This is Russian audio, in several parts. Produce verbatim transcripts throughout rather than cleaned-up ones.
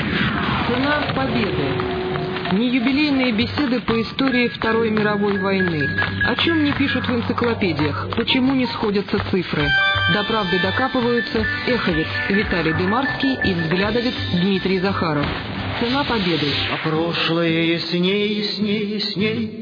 Цена победы. Неюбилейные беседы по истории Второй мировой войны. О чем не пишут в энциклопедиях, почему не сходятся цифры. До правды докапываются эховец Виталий Дымарский и взглядовец Дмитрий Захаров. Цена победы. А прошлое ясней, ясней, ясней.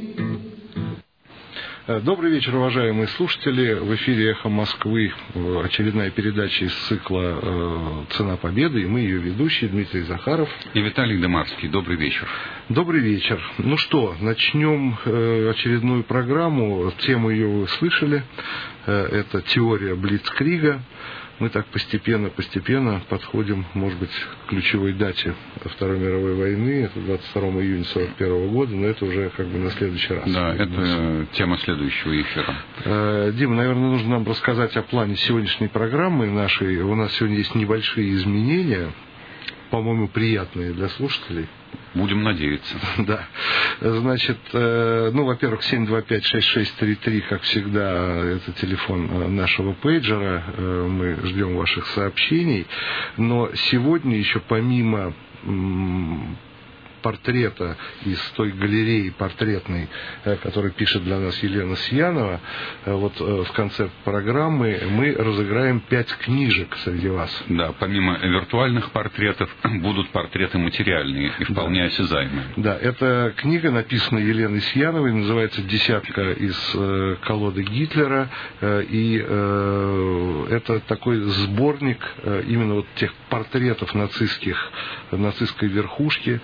Добрый вечер, уважаемые слушатели. В эфире «Эхо Москвы» очередная передача из цикла «Цена победы». И мы ее ведущие Дмитрий Захаров и Виталий Дымарский. Добрый вечер. Добрый вечер. Ну что, начнем очередную программу. Тему ее вы слышали. Это теория Блицкрига. Мы так постепенно-постепенно подходим, может быть, к ключевой дате Второй мировой войны. Это двадцать второго июня сорок первого года, но это уже как бы на следующий раз. Да, это тема следующего эфира. Дима, наверное, нужно нам рассказать о плане сегодняшней программы нашей. У нас сегодня есть небольшие изменения, по-моему, приятные для слушателей. Будем надеяться. Да. Значит, ну, во-первых, семь два пять шесть шесть три три, как всегда, это телефон нашего пейджера. Мы ждем ваших сообщений. Но сегодня еще помимо портрета из той галереи портретной, которую пишет для нас Елена Сьянова, вот в конце программы мы разыграем пять книжек среди вас. Да, помимо виртуальных портретов будут портреты материальные и вполне да. осязаемые. Да, эта книга написана Еленой Сьяновой, называется «Десятка из колоды Гитлера», и это такой сборник именно вот тех портретов нацистских, нацистской верхушки,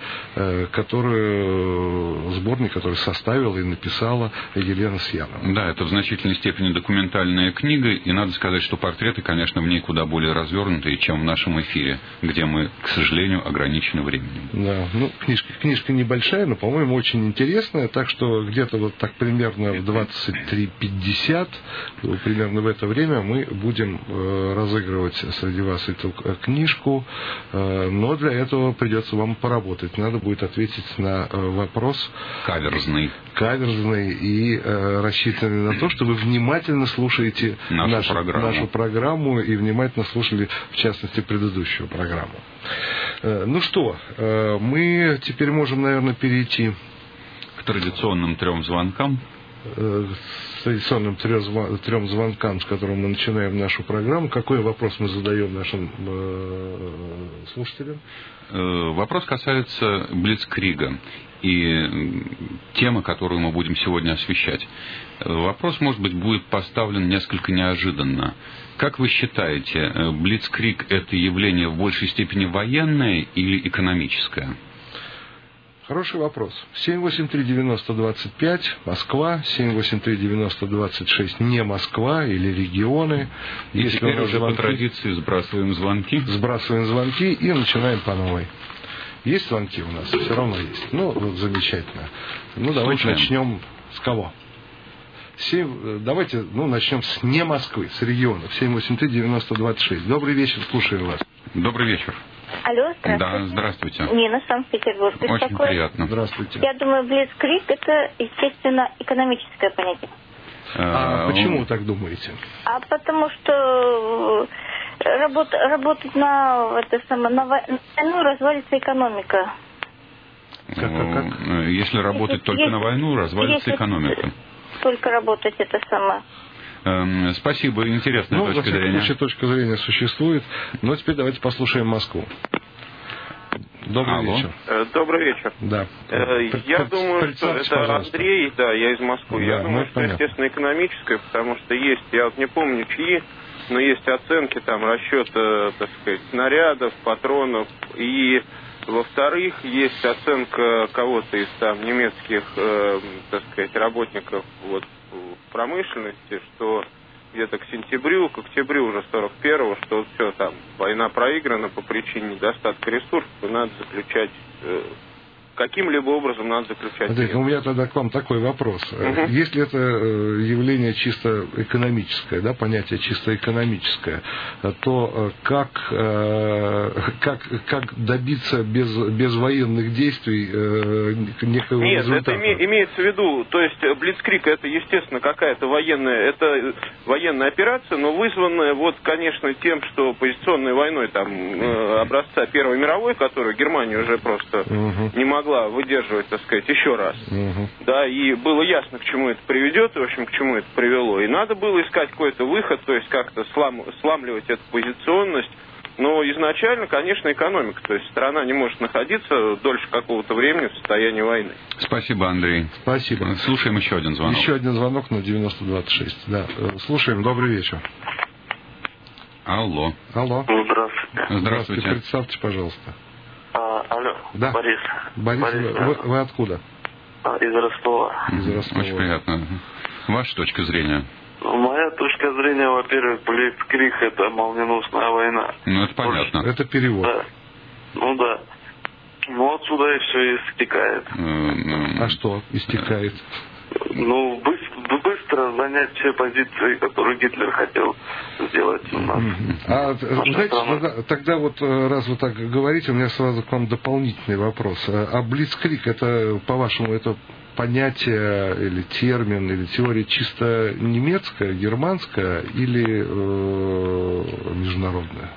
который, сборник, который составила и написала Елена Сьянова. Да, это в значительной степени документальная книга, и надо сказать, что портреты, конечно, в ней куда более развернутые, чем в нашем эфире, где мы, к сожалению, ограничены временем. Да, ну, книжка, книжка небольшая, но, по-моему, очень интересная, так что где-то вот так примерно в двадцать три пятьдесят, примерно в это время мы будем э, разыгрывать среди вас эту книжку, э, но для этого придется вам поработать. Надо будет ответить на вопрос каверзный, каверзный и э, рассчитанный на то, что вы внимательно слушаете нашу, нашу, программу. нашу программу и внимательно слушали, в частности, предыдущую программу. Э, ну что, э, мы теперь можем, наверное, перейти к традиционным трем звонкам. С традиционным трем звонкам, с которым мы начинаем нашу программу. Какой вопрос мы задаем нашим э, слушателям? Вопрос касается Блицкрига и темы, которую мы будем сегодня освещать. Вопрос, может быть, будет поставлен несколько неожиданно. Как вы считаете, Блицкриг – это явление в большей степени военное или экономическое? Хороший вопрос. семь восемь три девяносто двадцать пять, Москва, семь восемь три девяносто двадцать шесть, не Москва или регионы. И если теперь уже звонки, по традиции сбрасываем звонки. Сбрасываем звонки и начинаем по новой. Есть звонки у нас? Все равно есть. Ну, вот замечательно. Ну, давайте Слушаем. начнем с кого? семь, давайте, ну, начнем с не Москвы, с регионов. семь восемь три девяносто двадцать шесть. Добрый вечер, слушаем вас. Добрый вечер. Алло, здравствуйте. Да, здравствуйте. Нина, Санкт-Петербург. Очень приятно. Здравствуйте. Я думаю, Блицкриг – это, естественно, экономическое понятие. А, а почему вы так думаете? А потому что работ, работать на, это самое, на войну развалится экономика. Как, как, как? Если работать если, только если, на войну, развалится экономика. Только работать это самое. Спасибо, интересная ну, точка зрения. Ну, точка зрения существует. Но теперь давайте послушаем Москву. Добрый Алло. вечер. Добрый вечер. Да. Я Пред, думаю, что это пожалуйста. Андрей, да, я из Москвы. Да, я думаю, что, понятно. Естественно, экономическое, потому что есть, я вот не помню чьи, но есть оценки, там, расчета, так сказать, снарядов, патронов. И, во-вторых, есть оценка кого-то из там немецких, э, так сказать, работников вот, в промышленности, что где-то к сентябрю, к октябрю уже сорок первого, что все там, война проиграна по причине недостатка ресурсов, и надо заключать э, каким-либо образом надо заключать. Андрей, у меня тогда к вам такой вопрос. Угу. Если это явление чисто экономическое, да, понятие чисто экономическое, то как, как, как добиться без, без военных действий некого Нет, результата? это име, имеется в виду, то есть Блицкриг это, естественно, какая-то военная, это военная операция, но вызванная, вот, конечно, тем, что позиционной войной там образца Первой мировой, которую Германия уже просто угу. не могла выдерживать, так сказать, еще раз. Угу. Да, и было ясно, к чему это приведет, и, в общем, к чему это привело. И надо было искать какой-то выход, то есть как-то слам, сламливать эту позиционность. Но изначально, конечно, экономика. То есть страна не может находиться дольше какого-то времени в состоянии войны. Спасибо, Андрей. Спасибо. Слушаем еще один звонок. Еще один звонок на девяносто двадцать шесть. Да. Слушаем. Добрый вечер. Алло. Алло. Здравствуйте. Здравствуйте. Представьте, пожалуйста. А, алло. Да. Борис. Борис, Борис вы, да. вы, вы откуда? А, из Ростова. Из Ростова. Очень приятно. Ваша точка зрения? Моя точка зрения, во-первых, Блицкриг — это молниеносная война. Ну, это понятно. Это перевод. Да. Ну да. Ну, отсюда и все истекает. Mm-hmm. А что истекает? Ну, быстро, быстро занять все позиции, которые Гитлер хотел сделать у нас. А, знаете, тогда, тогда вот, раз вы так говорите, у меня сразу к вам дополнительный вопрос. А Блицкриг, это, по-вашему, это понятие или термин, или теория чисто немецкая, германская или э, международная?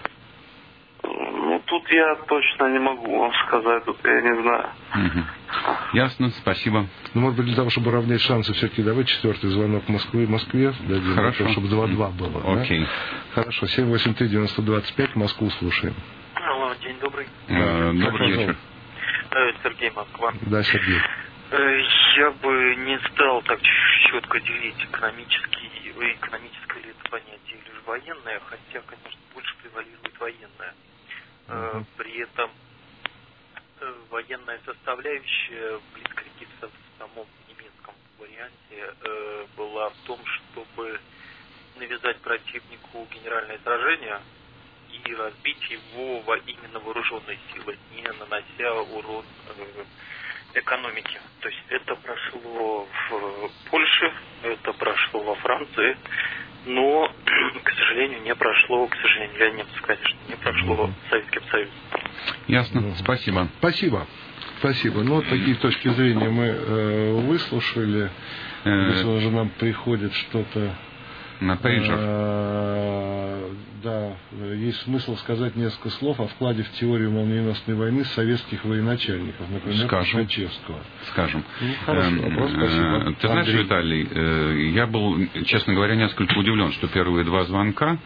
Ну, тут я точно не могу вам сказать, тут я не знаю. Угу. Ясно, спасибо. Ну, может быть, для того, чтобы равнять шансы, все-таки давайте четвертый звонок в Москве, Москве дадим, Хорошо. Того, чтобы два-два было. Окей. Да? Хорошо, семь восемь три девяносто двадцать пять, Москву слушаем. Алло, день добрый. Э, добрый вечер. Сергей, Москва. Да, Сергей. Я бы не стал так четко делить экономический, экономическое ли это понятие или же военное, хотя, конечно, больше превалирует военное. Uh-huh. При этом военная составляющая в Блицкриге в самом немецком варианте была в том, чтобы навязать противнику генеральное сражение и разбить его во именно вооруженной силой, не нанося урон экономики. То есть это прошло в Польше, это прошло во Франции, но, к сожалению, не прошло, к сожалению, для немцев, конечно, не прошло в Советском Союзе. Ясно, спасибо. Спасибо. Спасибо. Ну, вот такие точки зрения мы э, выслушали. Если уже нам приходит что-то... На пейджер. Э, да, есть смысл сказать несколько слов о вкладе в теорию молниеносной войны советских военачальников, например, Скажем. Тухачевского. Скажем. Ну, хорошо, вопрос, спасибо. Ты знаешь, Андрей. Виталий, я был, честно говоря, несколько удивлен, что первые два звонка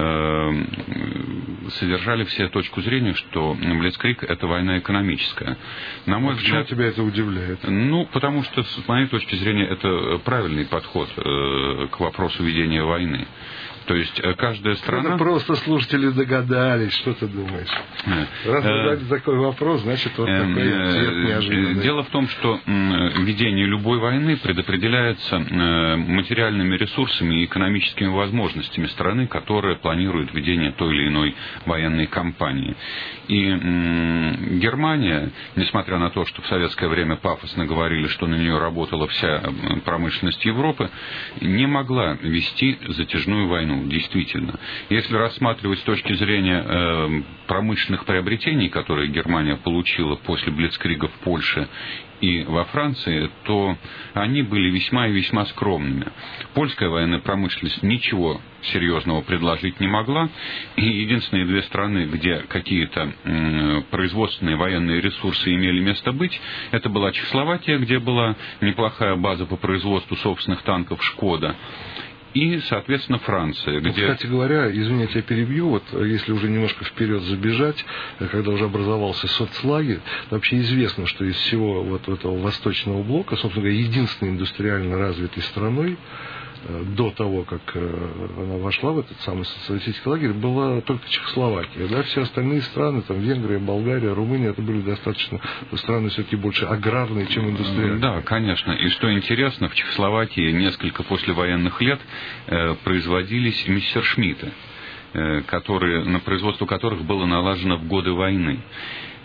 содержали все точку зрения, что Блицкриг — это война экономическая. На мой а взгляд, почему тебя это удивляет? Ну, потому что, с моей точки зрения, это правильный подход к вопросу ведения войны. То есть каждая страна... Это просто слушатели догадались, что ты думаешь. Раз вы задали такой вопрос, значит, вот такой ответ неожиданный. Дело в том, что ведение любой войны предопределяется материальными ресурсами и экономическими возможностями страны, которая планирует ведение той или иной военной кампании. И Германия, несмотря на то, что в советское время пафосно говорили, что на нее работала вся промышленность Европы, не могла вести затяжную войну. Действительно. Если рассматривать с точки зрения э, промышленных приобретений, которые Германия получила после Блицкрига в Польше и во Франции, то они были весьма и весьма скромными. Польская военная промышленность ничего серьезного предложить не могла, и единственные две страны, где какие-то э, производственные военные ресурсы имели место быть, это была Чехословакия, где была неплохая база по производству собственных танков «Шкода», и, соответственно, Франция, где... Ну, кстати говоря, извините, я перебью, вот если уже немножко вперед забежать, когда уже образовался соцлагерь, вообще известно, что из всего вот этого восточного блока, собственно говоря, единственной индустриально развитой страной до того, как она вошла в этот самый социалистический лагерь, была только Чехословакия. Да? Все остальные страны, там Венгрия, Болгария, Румыния, это были достаточно страны все-таки больше аграрные, чем индустриальные. Да, конечно. И что интересно, в Чехословакии несколько послевоенных лет э, производились мессершмитты, э, которые, на производство которых было налажено в годы войны.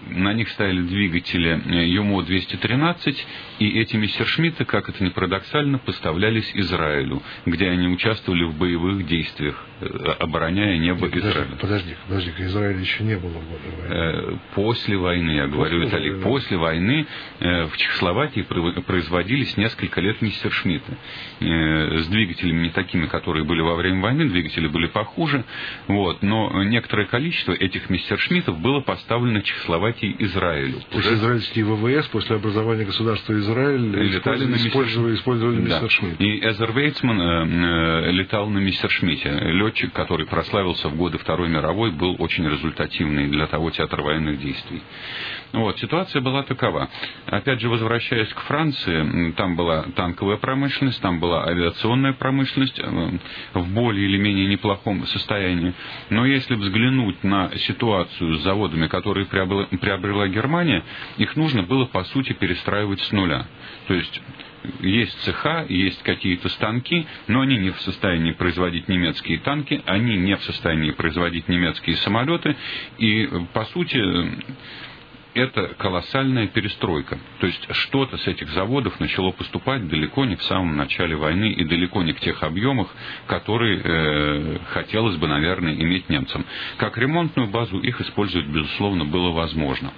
на них стояли двигатели Юмо двести тринадцать, и эти мессершмитты, как это ни парадоксально, поставлялись Израилю, где они участвовали в боевых действиях, обороняя небо Нет, Израиля. Подожди, подожди, Израиля еще не было в годы войны. После войны, я говорю, после, Виталий, после войны в Чехословакии производились несколько лет мессершмитты с двигателями не такими, которые были во время войны, двигатели были похуже, вот, но некоторое количество этих мессершмиттов было поставлено Чехословакии Израилю. То есть израильские ВВС после образования государства Израиль использовали, использовали, использовали да. мессершмитт. И Эзер Вейцман э, летал на мессершмитте. Летчик, который прославился в годы Второй мировой, был очень результативный для того театра военных действий. Вот, ситуация была такова. Опять же, возвращаясь к Франции, там была танковая промышленность, там была авиационная промышленность в более или менее неплохом состоянии. Но если взглянуть на ситуацию с заводами, которые приобрела, приобрела Германия, их нужно было, по сути, перестраивать с нуля. То есть есть цеха, есть какие-то станки, но они не в состоянии производить немецкие танки, они не в состоянии производить немецкие самолеты, и, по сути, это колоссальная перестройка. То есть что-то с этих заводов начало поступать далеко не в самом начале войны и далеко не в тех объемах, которые э, хотелось бы, наверное, иметь немцам. Как ремонтную базу их использовать, безусловно, было возможно.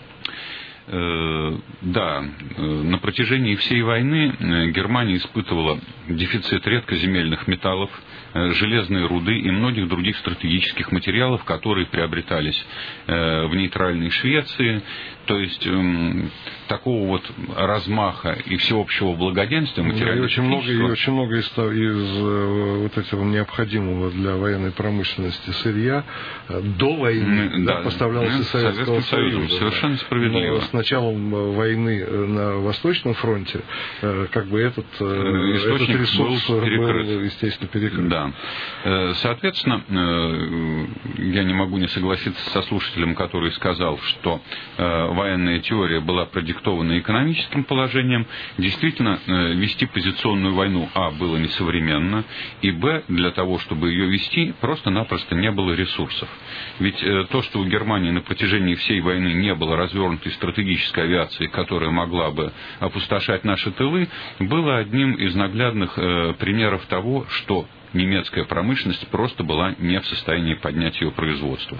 Да, на протяжении всей войны Германия испытывала дефицит редкоземельных металлов, железной руды и многих других стратегических материалов, которые приобретались в нейтральной Швеции. То есть такого вот размаха и всеобщего благоденствия материалистического. И очень много, и очень много из, из вот этого необходимого для военной промышленности сырья до войны да, да, поставлялось из Советского Союза. Совершенно да. справедливо. Но с началом войны на Восточном фронте как бы этот, этот ресурс был, был, естественно, перекрыт. Да. Соответственно, я не могу не согласиться со слушателем, который сказал, что военная теория была продиктована экономическим положением. Действительно, вести позиционную войну, а, было несовременно, и, б, для того, чтобы ее вести, просто-напросто не было ресурсов. Ведь то, что у Германии на протяжении всей войны не было развернутой стратегической авиации, которая могла бы опустошать наши тылы, было одним из наглядных примеров того, что немецкая промышленность просто была не в состоянии поднять ее производство.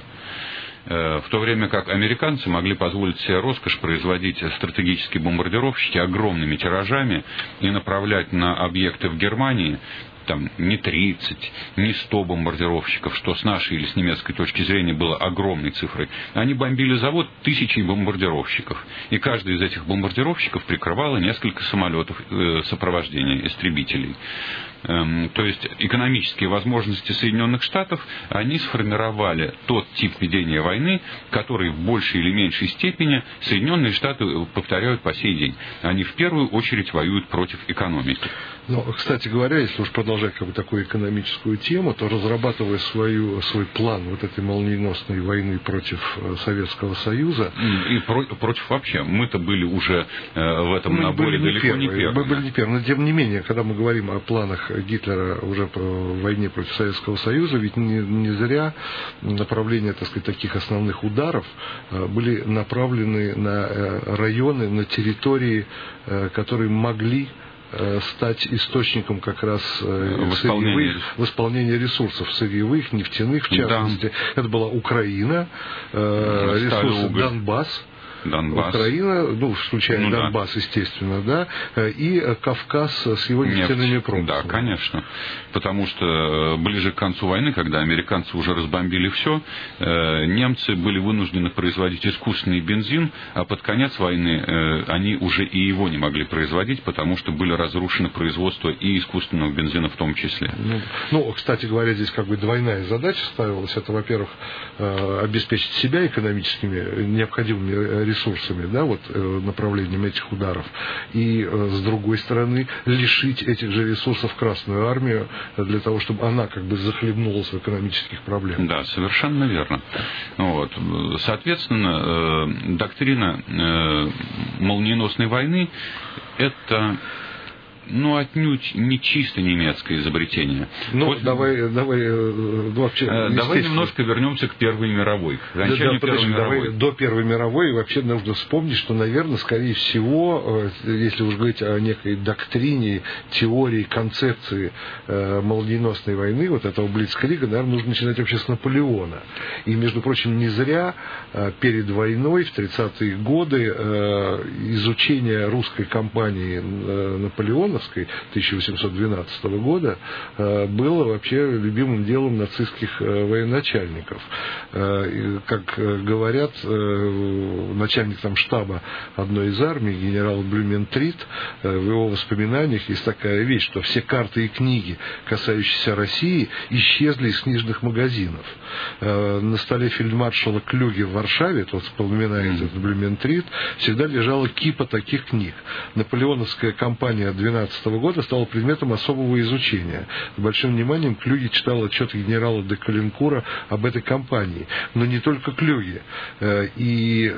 В то время как американцы могли позволить себе роскошь производить стратегические бомбардировщики огромными тиражами и направлять на объекты в Германии там не тридцать, не сто бомбардировщиков, что с нашей или с немецкой точки зрения было огромной цифрой. Они бомбили завод тысячей бомбардировщиков. И каждый из этих бомбардировщиков прикрывало несколько самолетов э, сопровождения, истребителей. Эм, то есть экономические возможности Соединенных Штатов, они сформировали тот тип ведения войны, который в большей или меньшей степени Соединенные Штаты повторяют по сей день. Они в первую очередь воюют против экономики. Ну, кстати говоря, если уж продолжать как бы такую экономическую тему, то разрабатывая свою, свой план вот этой молниеносной войны против Советского Союза... И про, против вообще. Мы-то были уже э, в этом мы наборе далеко первые, не первыми. Мы были не первыми. Но тем не менее, когда мы говорим о планах Гитлера уже в войне против Советского Союза, ведь не, не зря направления, так сказать, таких основных ударов были направлены на районы, на территории, которые могли стать источником как раз сырьевых, восполнения ресурсов сырьевых, нефтяных, в частности. Да. Это была Украина, ресурсы Донбасс. Донбасс. Украина, ну, включая ну, Донбасс, да. естественно, да, и Кавказ с его нефтяными промыслами. Да, конечно. Потому что ближе к концу войны, когда американцы уже разбомбили все, немцы были вынуждены производить искусственный бензин, а под конец войны они уже и его не могли производить, потому что были разрушены производства и искусственного бензина в том числе. Ну, ну кстати говоря, здесь как бы двойная задача ставилась. Это, во-первых, обеспечить себя экономическими необходимыми ресурсами, да, вот направлением этих ударов, и с другой стороны лишить этих же ресурсов Красную Армию для того, чтобы она как бы захлебнулась в экономических проблемах. Да, совершенно верно. Вот. Соответственно, доктрина молниеносной войны — это ну, отнюдь не чисто немецкое изобретение. Ну, После... давай, давай, вообще, давай немножко вернемся к Первой мировой. К да, да, Первой подожди, мировой. Давай, до Первой мировой вообще нужно вспомнить, что, наверное, скорее всего, если уж говорить о некой доктрине, теории, концепции э, молниеносной войны, вот этого блицкрига, наверное, нужно начинать вообще с Наполеона. И, между прочим, не зря э, перед войной в тридцатые годы э, изучение русской кампании э, Наполеона тысяча восемьсот двенадцатого года было вообще любимым делом нацистских военачальников. Как говорят, начальник там штаба одной из армий, генерал Блюментрит, в его воспоминаниях есть такая вещь, что все карты и книги, касающиеся России, исчезли из книжных магазинов. На столе фельдмаршала Клюге в Варшаве, тот вспоминает этот Блюментрит, всегда лежала кипа таких книг. Наполеоновская кампания двенадцатого года стала предметом особого изучения. С большим вниманием Клюге читал отчеты генерала де Калинкура об этой кампании. Но не только Клюге. И,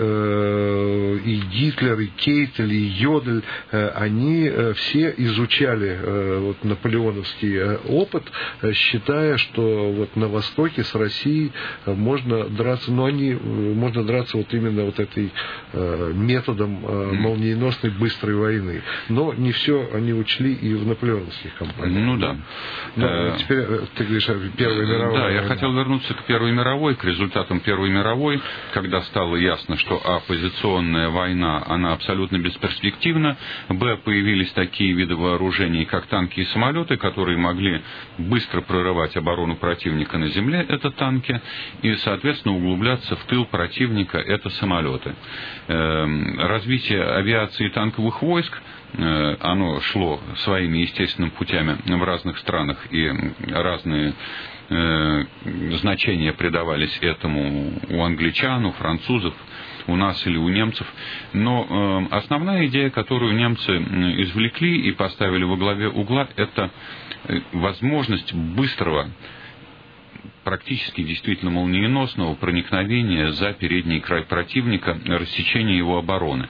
и Гитлер, и Кейтель, и Йодель, они все изучали вот, наполеоновский опыт, считая, что вот на Востоке с Россией можно драться, но они, можно драться вот именно вот этой методом молниеносной быстрой войны. Но не все они учли и в наполеоновских кампаниях. Ну да. Но, э, теперь ты говоришь о Первой мировой. Да, я хотел вернуться к Первой мировой, к результатам Первой мировой, когда стало ясно, что а, позиционная война, она абсолютно бесперспективна, б, появились такие виды вооружений, как танки и самолеты, которые могли быстро прорывать оборону противника на земле, это танки, и, соответственно, углубляться в тыл противника, это самолеты. Э, развитие авиации и танковых войск, оно шло своими естественными путями в разных странах, и разные э, значения придавались этому у англичан, у французов, у нас или у немцев. Но э, основная идея, которую немцы извлекли и поставили во главе угла, это возможность быстрого, практически действительно молниеносного проникновения за передний край противника, рассечения его обороны.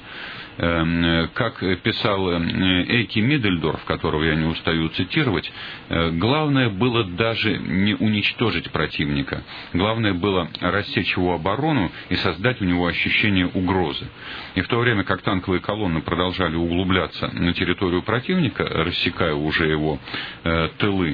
Как писал Эйки Миддельдорф, которого я не устаю цитировать, главное было даже не уничтожить противника. Главное было рассечь его оборону и создать у него ощущение угрозы. И в то время как танковые колонны продолжали углубляться на территорию противника, рассекая уже его тылы,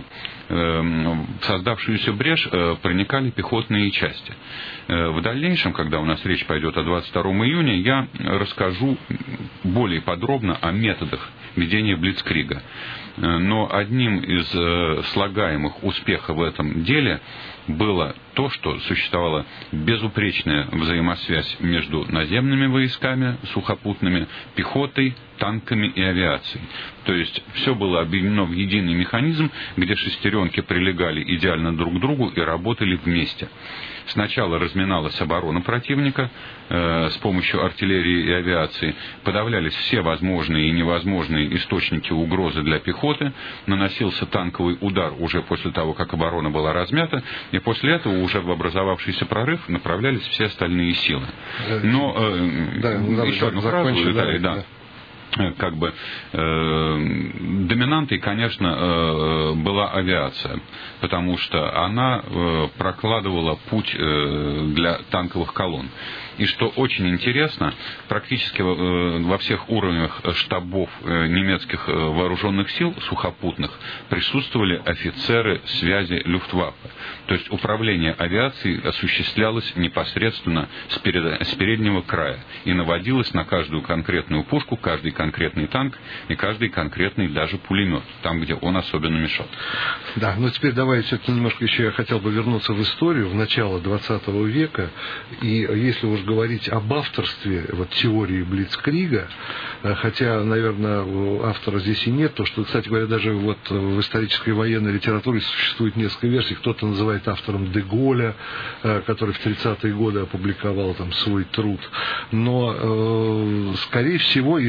в создавшуюся брешь проникали пехотные части. В дальнейшем, когда у нас речь пойдет о двадцать втором июня, я расскажу более подробно о методах ведения блицкрига. Но одним из слагаемых успехов в этом деле было то, что существовала безупречная взаимосвязь между наземными войсками, сухопутными, пехотой, танками и авиацией. То есть все было объединено в единый механизм, где шестеренки прилегали идеально друг к другу и работали вместе. Сначала разминалась оборона противника э, с помощью артиллерии и авиации, подавлялись все возможные и невозможные источники угрозы для пехоты, наносился танковый удар уже после того, как оборона была размята, и после этого уже в образовавшийся прорыв направлялись все остальные силы. Но э, да, еще одну фразу, Виталий, да. да. Как бы э, доминантой, конечно, э, была авиация, потому что она э, прокладывала путь э, для танковых колонн. И что очень интересно, практически э, во всех уровнях штабов э, немецких э, вооруженных сил сухопутных присутствовали офицеры связи Люфтваффе. То есть управление авиацией осуществлялось непосредственно с, перед, с переднего края и наводилось на каждую конкретную пушку, каждый конкретный танк и каждый конкретный даже пулемет, там, где он особенно мешал. Да, но теперь давай все-таки немножко еще я хотел бы вернуться в историю, в начало двадцатого века, и если уж говорить об авторстве вот, теории блицкрига, хотя, наверное, автора здесь и нет, то что, кстати говоря, даже вот в исторической военной литературе существует несколько версий, кто-то называет автором де Голля, который в тридцатые годы опубликовал там свой труд, но, скорее всего, если уж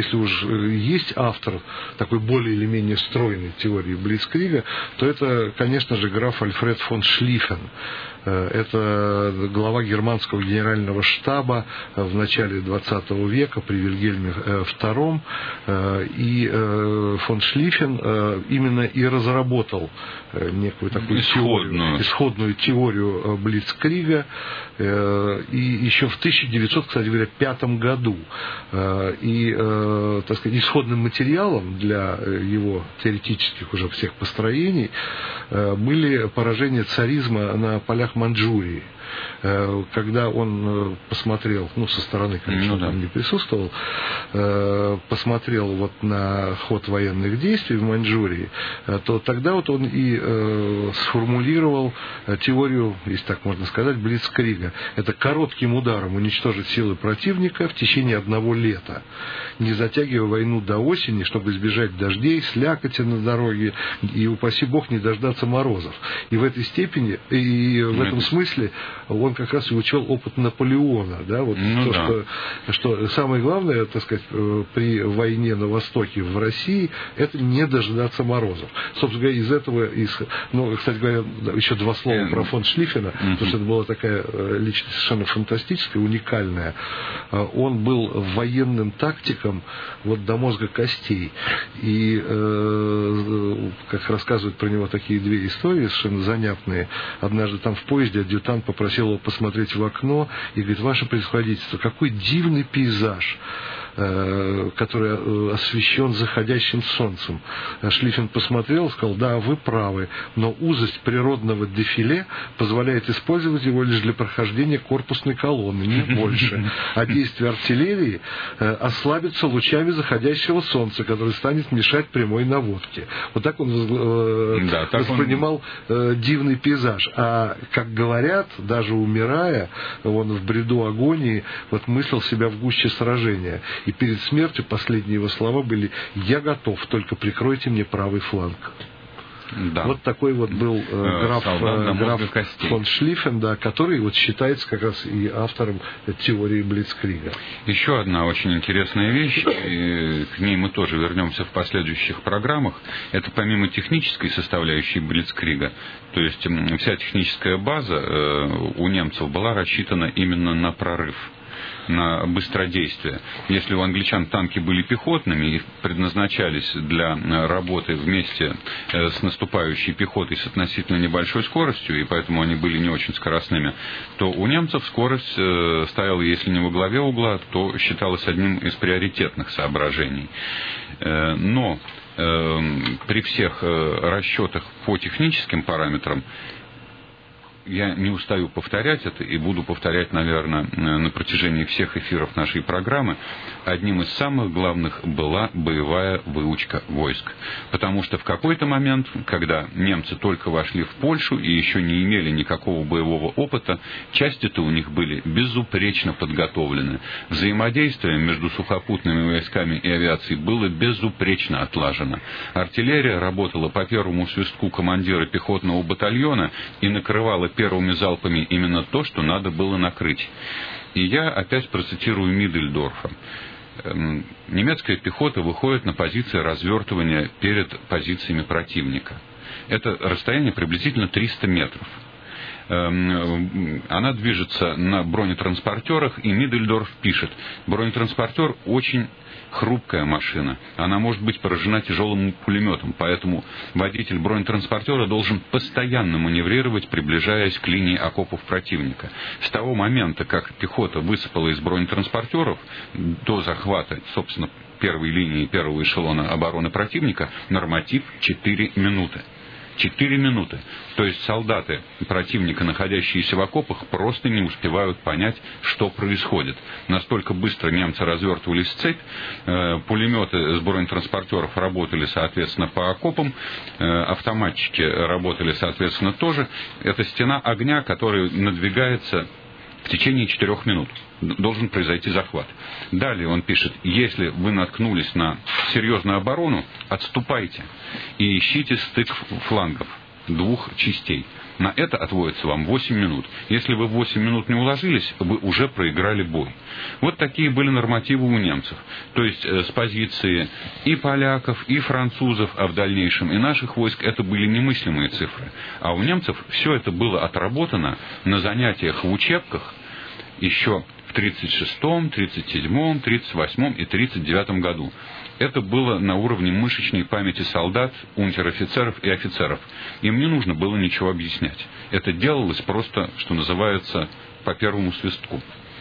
есть автор такой более или менее стройной теории Блицкрига, то это, конечно же, граф Альфред фон Шлиффен. Это глава германского генерального штаба в начале двадцатого века при Вильгельме втором. И фон Шлиффен именно и разработал некую такую исходную теорию, исходную теорию Блицкрига. И еще в тысяча девятьсот, кстати говоря, пятом году. И, так сказать, исходным материалом для его теоретических уже всех построений были поражения царизма на полях Маньчжурии. Когда он посмотрел, ну, со стороны, конечно, ну, да. там не присутствовал, посмотрел вот на ход военных действий в Маньчжурии, то тогда вот он и сформулировал теорию, если так можно сказать, Блицкрига. Это коротким ударом уничтожить силы противника в течение одного лета, не затягивая войну до осени, чтобы избежать дождей, слякоти на дороге и, упаси бог, не дождаться морозов. И в этой степени, и в этом смысле он как раз и учел опыт Наполеона, да, вот ну, то, да. Что, что самое главное, так сказать, при войне на Востоке в России, это не дождаться морозов. Собственно говоря, из этого, из, ну, кстати говоря, еще два слова про фон Шлиффена, mm-hmm. потому что это была такая личность совершенно фантастическая, уникальная. Он был военным тактиком вот до мозга костей. И, э, как рассказывают про него такие две истории совершенно занятные. Однажды там в поезде адъютант попросил его посмотреть в окно и говорит: ваше превосходительство, какой дивный пейзаж, который освещен заходящим солнцем. Шлиффен посмотрел и сказал: да, вы правы, но узость природного дефиле позволяет использовать его лишь для прохождения корпусной колонны, не больше. А действие артиллерии ослабится лучами заходящего солнца, который станет мешать прямой наводке. Вот так он да, так воспринимал он... дивный пейзаж. А, как говорят, даже умирая, он в бреду агонии вот мыслил себя в гуще сражения. И перед смертью последние его слова были: «Я готов, только прикройте мне правый фланг». Да. Вот такой вот был э, граф, э, граф фон Шлиффен, да, который вот считается как раз и автором теории Блицкрига. Еще одна очень интересная вещь, и к ней мы тоже вернемся в последующих программах. Это помимо технической составляющей Блицкрига, то есть вся техническая база э, у немцев была рассчитана именно на прорыв, на быстродействие. Если у англичан танки были пехотными и предназначались для работы вместе с наступающей пехотой с относительно небольшой скоростью, и поэтому они были не очень скоростными, то у немцев скорость стояла, если не во главе угла, то считалась одним из приоритетных соображений. Но при всех расчетах по техническим параметрам, я не устаю повторять это и буду повторять, наверное, на протяжении всех эфиров нашей программы, одним из самых главных была боевая выучка войск. Потому что в какой-то момент, когда немцы только вошли в Польшу и еще не имели никакого боевого опыта, части-то у них были безупречно подготовлены. Взаимодействие между сухопутными войсками и авиацией было безупречно отлажено. Артиллерия работала по первому свистку командира пехотного батальона и накрывала первыми залпами именно то, что надо было накрыть. И я опять процитирую Миддельдорфа. Немецкая пехота выходит на позиции развертывания перед позициями противника. Это расстояние приблизительно триста метров. Она движется на бронетранспортерах, и Миддельдорф пишет: бронетранспортер очень хрупкая машина. Она может быть поражена тяжелым пулеметом, поэтому водитель бронетранспортера должен постоянно маневрировать, приближаясь к линии окопов противника. С того момента, как пехота высыпала из бронетранспортеров до захвата, собственно, первой линии первого эшелона обороны противника, норматив четыре минуты. Четыре минуты. То есть солдаты противника, находящиеся в окопах, просто не успевают понять, что происходит. Настолько быстро немцы развертывались в цепь, пулеметы с бронетранспортеров работали, соответственно, по окопам, автоматчики работали, соответственно, тоже. Это стена огня, которая надвигается в течение четырех минут. Должен произойти захват. Далее он пишет: если вы наткнулись на серьезную оборону, отступайте и ищите стык флангов двух частей. На это отводится вам восемь минут. Если вы в восемь минут не уложились, вы уже проиграли бой. Вот такие были нормативы у немцев. То есть с позиции и поляков, и французов, а в дальнейшем и наших войск, это были немыслимые цифры. А у немцев все это было отработано на занятиях в учебках еще в тридцать шестом, тридцать седьмом, тридцать восьмом и тридцать девятом году. Это было на уровне мышечной памяти солдат, унтер-офицеров и офицеров. Им не нужно было ничего объяснять. Это делалось просто, что называется, по первому свистку.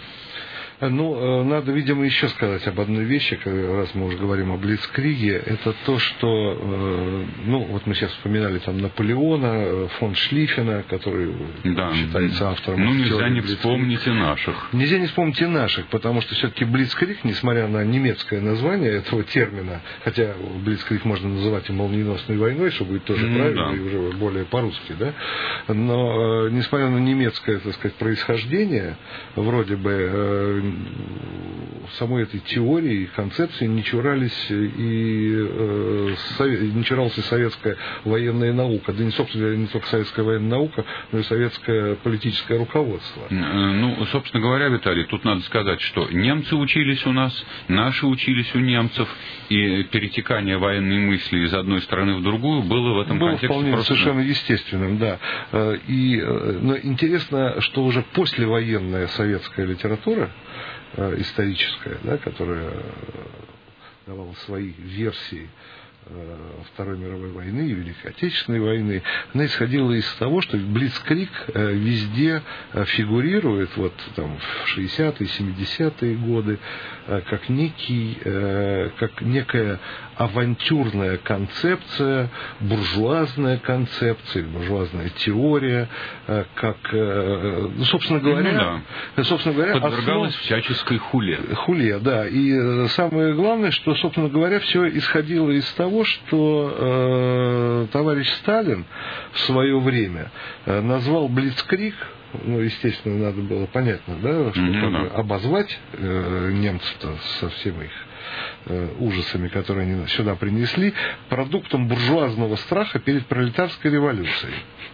Ну, надо, видимо, еще сказать об одной вещи, раз мы уже говорим о Блицкриге. Это то, что, ну, вот мы сейчас вспоминали там Наполеона, фон Шлиффена, который да, считается автором. Ну, нельзя не вспомнить и наших. Нельзя не вспомнить и наших, потому что все-таки Блицкриг, несмотря на немецкое название этого термина, хотя Блицкриг можно называть и молниеносной войной, что будет тоже ну, правильно, да. И уже более по-русски, да, но, несмотря на немецкое, так сказать, происхождение, вроде бы самой этой теории и концепции не чурались и э, не чуралась и советская военная наука. Да не, собственно говоря, не только советская военная наука, но и советское политическое руководство. Ну, собственно говоря, Виталий, тут надо сказать, что немцы учились у нас, наши учились у немцев, и перетекание военной мысли из одной страны в другую было в этом было контексте вполне просто... совершенно естественным, да. И, но интересно, что уже послевоенная советская литература, историческая, да, которая давала свои версии Второй мировой войны и Великой Отечественной войны, она исходила из того, что Блицкриг везде фигурирует, вот там в шестидесятые, семидесятые годы, как некий, как некая авантюрная концепция, буржуазная концепция, буржуазная теория, как, ну, собственно говоря, ну, да. собственно говоря, подвергалась основ... всяческой хуле. Хуле, да. И самое главное, что, собственно говоря, все исходило из того, что э, товарищ Сталин в свое время назвал Блицкриг, ну, естественно, надо было понятно, да, чтобы mm-hmm. обозвать э, немцев-то со всеми их э, ужасами, которые они сюда принесли, продуктом буржуазного страха перед пролетарской революцией.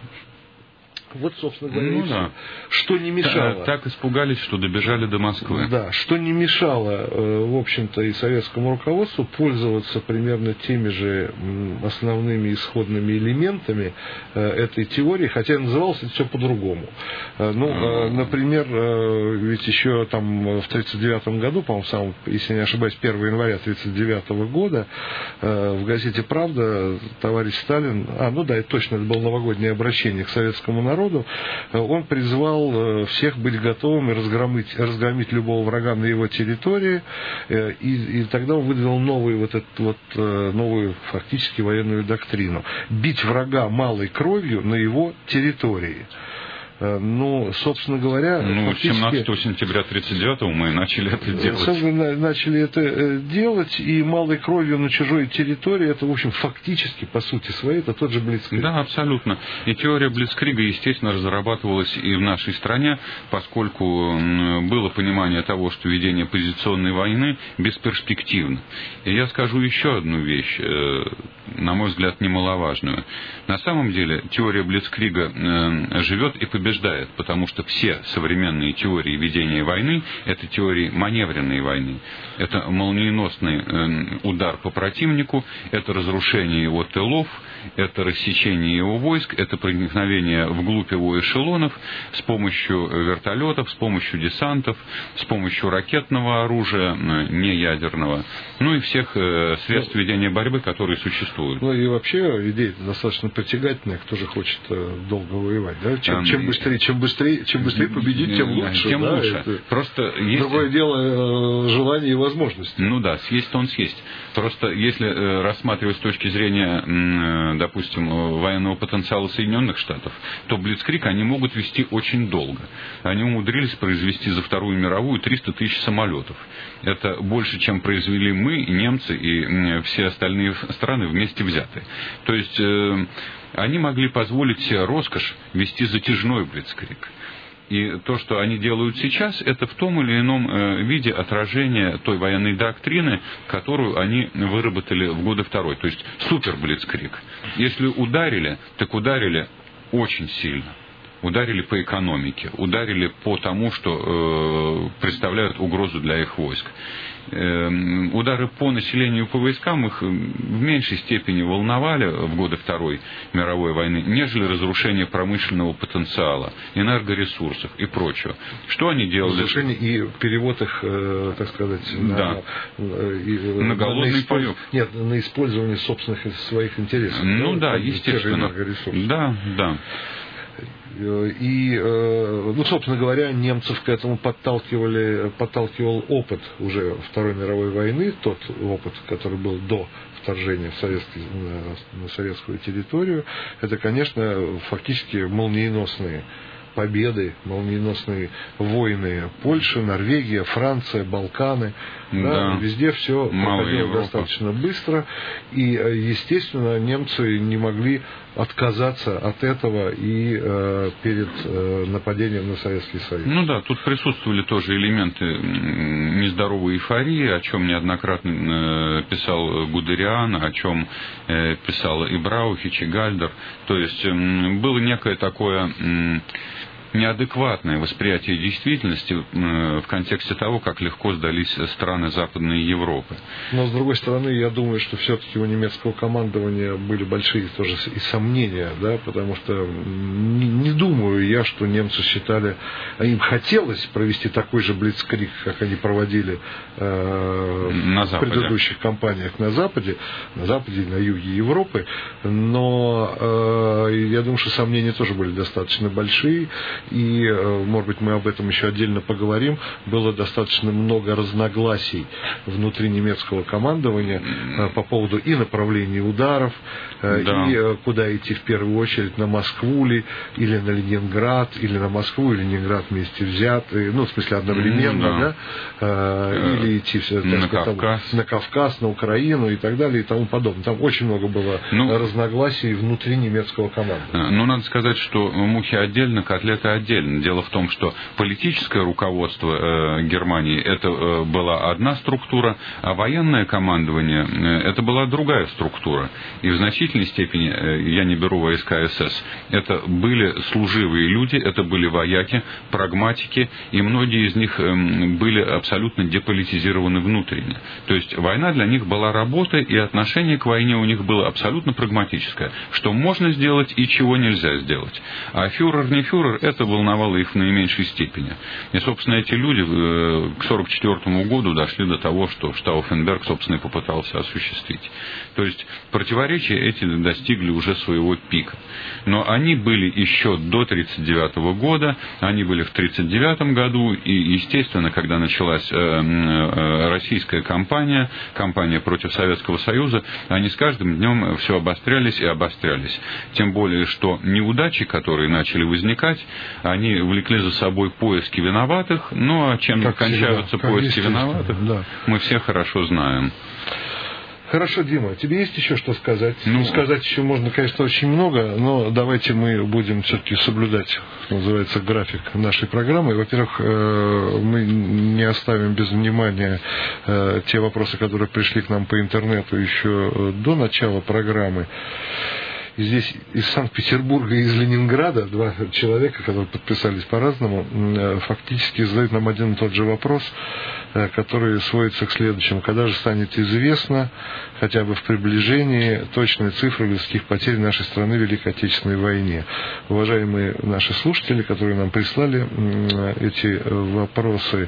Вот, собственно говоря, ну, да. что не мешало. Так, так испугались, что добежали до Москвы. Да, что не мешало, в общем-то, и советскому руководству пользоваться примерно теми же основными исходными элементами этой теории, хотя называлось это все по-другому. Ну, например, ведь еще там в тридцать девятом году, по-моему, сам, если не ошибаюсь, первого января тридцать девятого года в газете «Правда» товарищ Сталин, а, ну да, это точно, это было новогоднее обращение к советскому народу, он призвал всех быть готовыми разгромить, разгромить любого врага на его территории, и, и тогда он выдвинул новую, вот эту, вот, новую фактически военную доктрину. Бить врага малой кровью на его территории. Ну, собственно говоря... Ну, фактически... семнадцатого сентября тридцать девятого мы начали это делать. Начали это делать, и малой кровью на чужой территории, это, в общем, фактически, по сути своей, это тот же Блицкриг. Да, абсолютно. И теория Блицкрига, естественно, разрабатывалась и в нашей стране, поскольку было понимание того, что ведение позиционной войны бесперспективно. И я скажу еще одну вещь, на мой взгляд, немаловажную. На самом деле, теория Блицкрига живет и побеждает. Потому что все современные теории ведения войны – это теории маневренной войны. Это молниеносный удар по противнику, это разрушение его тылов, это рассечение его войск, это проникновение вглубь его эшелонов с помощью вертолетов, с помощью десантов, с помощью ракетного оружия, не ядерного, ну и всех средств ведения борьбы, которые существуют. Ну и вообще идея достаточно притягательная, кто же хочет долго воевать, да? Чем, чем быстрее, чем быстрее, чем быстрее победить, тем лучше. Тем да? лучше. Это Просто есть... Другое дело желание и возможности. Ну да, съесть он съесть. Просто если рассматривать с точки зрения, допустим, военного потенциала Соединенных Штатов, то Блицкриг они могут вести очень долго. Они умудрились произвести за Вторую мировую триста тысяч самолетов. Это больше, чем произвели мы, немцы и все остальные страны вместе взятые. То есть они могли позволить себе роскошь вести затяжной Блицкриг. И то, что они делают сейчас, это в том или ином виде отражение той военной доктрины, которую они выработали в годы Второй. То есть супер-блицкриг. Если ударили, так ударили очень сильно. Ударили по экономике, ударили по тому, что э, представляют угрозу для их войск. Э, удары по населению, по войскам их в меньшей степени волновали в годы Второй мировой войны, нежели разрушение промышленного потенциала, энергоресурсов и прочего. Что они делали? Разрушение и перевод их, э, так сказать, да. на, э, на голодный на использ... паёк. Нет, на использование собственных своих интересов. Ну да, да естественно. Да, да. И, ну, собственно говоря, немцев к этому подталкивали, подталкивал опыт уже Второй мировой войны, тот опыт, который был до вторжения в советский, на, на советскую территорию. Это, конечно, фактически молниеносные победы, молниеносные войны Польши, Норвегия, Франция, Балканы. Да, да, везде все проходило достаточно быстро. И, естественно, немцы не могли отказаться от этого и э, перед э, нападением на Советский Союз. Ну да, тут присутствовали тоже элементы нездоровой эйфории, о чем неоднократно э, писал Гудериан, о чем э, писал и Браухич, и Гальдер. То есть э, было некое такое э, неадекватное восприятие действительности в контексте того, как легко сдались страны Западной Европы. Но, с другой стороны, я думаю, что все-таки у немецкого командования были большие тоже и сомнения, да, потому что не, не думаю я, что немцы считали, а им хотелось провести такой же блицкриг, как они проводили э, в предыдущих кампаниях на Западе, на Западе и на юге Европы, но э, я думаю, что сомнения тоже были достаточно большие. И, может быть, мы об этом еще отдельно поговорим, было достаточно много разногласий внутри немецкого командования по поводу и направления ударов, да. и куда идти в первую очередь, на Москву ли, или на Ленинград, или на Москву и Ленинград вместе взяты, ну, в смысле, одновременно, да, да? или идти так на, сказать, Кавказ. Там, на Кавказ, на Украину и так далее и тому подобное. Там очень много было ну, разногласий внутри немецкого командования. Ну, надо сказать, что мухи отдельно, котлеты отдельно. Дело в том, что политическое руководство э, Германии это э, была одна структура, а военное командование э, это была другая структура. И в значительной степени, э, я не беру войска СС, это были служивые люди, это были вояки, прагматики, и многие из них э, были абсолютно деполитизированы внутренне. То есть война для них была работой, и отношение к войне у них было абсолютно прагматическое. Что можно сделать и чего нельзя сделать. А фюрер не фюрер, это волновало их в наименьшей степени. И, собственно, эти люди к сорок четвёртому году дошли до того, что Штауфенберг, собственно, и попытался осуществить. То есть противоречия эти достигли уже своего пика. Но они были еще до тридцать девятого года, они были в тридцать девятом году, и, естественно, когда началась российская кампания, кампания против Советского Союза, они с каждым днем все обострялись и обострялись. Тем более, что неудачи, которые начали возникать, они влекли за собой поиски виноватых, ну а чем как кончаются всегда, поиски виноватых, да. мы все хорошо знаем. Хорошо, Дима, тебе есть еще что сказать? Ну, сказать еще можно, конечно, очень много, но давайте мы будем все-таки соблюдать, что называется, график нашей программы. Во-первых, мы не оставим без внимания те вопросы, которые пришли к нам по интернету еще до начала программы. И здесь из Санкт-Петербурга и из Ленинграда два человека, которые подписались по-разному, фактически задают нам один и тот же вопрос, который сводится к следующему. Когда же станет известно, хотя бы в приближении, точные цифры людских потерь нашей страны в Великой Отечественной войне? Уважаемые наши слушатели, которые нам прислали эти вопросы,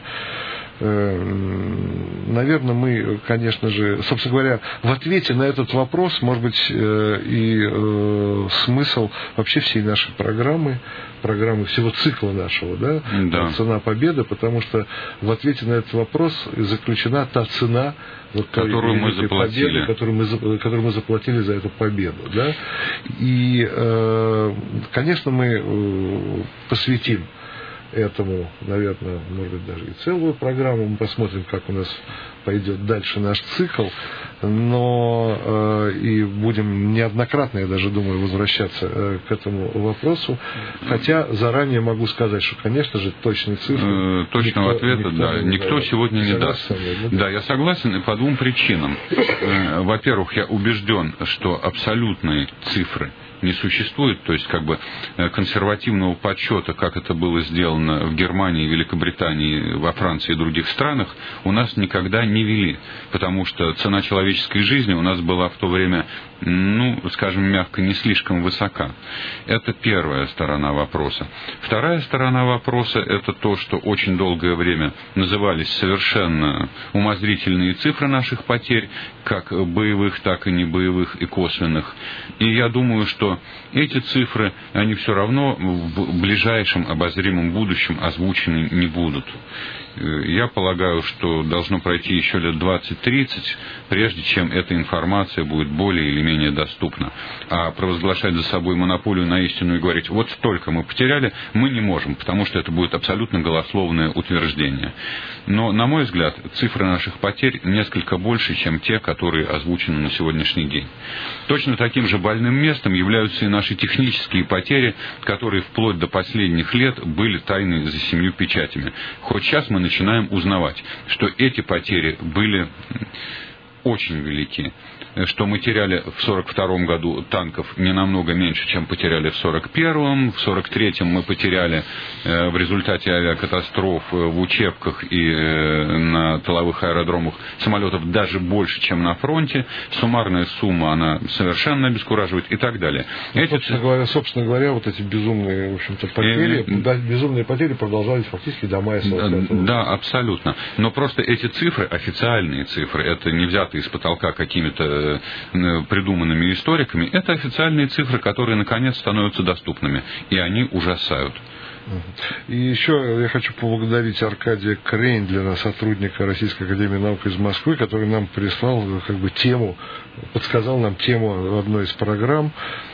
наверное, мы, конечно же, собственно говоря, в ответе на этот вопрос, может быть, и смысл вообще всей нашей программы, программы всего цикла нашего, да, да. «Цена победы», потому что в ответе на этот вопрос заключена та цена, вот, которую мы заплатили, победы, которую, мы, которую мы заплатили за эту победу, да, и, конечно, мы посвятим этому, наверное, может быть, даже и целую программу. Мы посмотрим, как у нас пойдет дальше наш цикл. Но э, и будем неоднократно, я даже думаю, возвращаться э, к этому вопросу. Хотя заранее могу сказать, что, конечно же, точные цифры... Э, точного никто, ответа, никто да, никто дает. Сегодня не даст. Да, да, я согласен, и по двум причинам. Во-первых, я убежден, что абсолютные цифры не существует, то есть как бы консервативного подсчета, как это было сделано в Германии, Великобритании, во Франции и других странах, у нас никогда не вели, потому что цена человеческой жизни у нас была в то время, ну, скажем мягко, не слишком высока. Это первая сторона вопроса. Вторая сторона вопроса – это то, что очень долгое время назывались совершенно умозрительные цифры наших потерь, как боевых, так и небоевых и косвенных. И я думаю, что эти цифры, они все равно в ближайшем обозримом будущем озвучены не будут. Я полагаю, что должно пройти еще лет двадцать-тридцать, прежде чем эта информация будет более или менее доступна. А провозглашать за собой монополию на истину и говорить, вот столько мы потеряли, мы не можем, потому что это будет абсолютно голословное утверждение. Но, на мой взгляд, цифры наших потерь несколько больше, чем те, которые озвучены на сегодняшний день. Точно таким же больным местом являются и наши технические потери, которые вплоть до последних лет были тайны за семью печатями. Хоть сейчас мы начинаем узнавать, что эти потери были очень велики, что мы теряли в сорок втором году танков не намного меньше, чем потеряли в сорок первом, в сорок третьем мы потеряли э, в результате авиакатастроф э, в учебках и э, на тыловых аэродромах самолетов даже больше, чем на фронте. Суммарная сумма, она совершенно обескураживает и так далее. Эти... Собственно, говоря, собственно говоря, вот эти безумные, в общем-то, потери, э, да, безумные потери продолжались фактически до мая сорок пятого. Да, абсолютно. Но просто эти цифры, официальные цифры, это не взятые из потолка какими-то придуманными историками, это официальные цифры, которые наконец становятся доступными, и они ужасают. И еще я хочу поблагодарить Аркадия Крейндлера, сотрудника Российской академии наук из Москвы, который нам прислал как бы тему, подсказал нам тему одной из программ.